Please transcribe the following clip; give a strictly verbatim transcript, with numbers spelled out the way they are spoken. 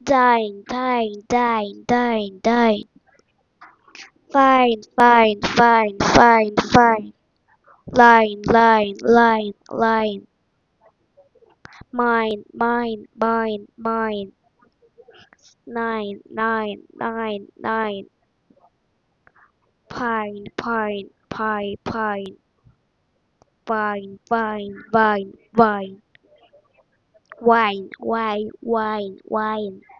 Dine, dine, dine, dine, dine. Fine, fine, fine, fine, fine. Line, line, line, line. Mine, mine, mine, mine. Nine, nine, nine, nine. Pine, pine, pine, pine. Vine, vine, vine, vine. Wine, wine, wine, wine.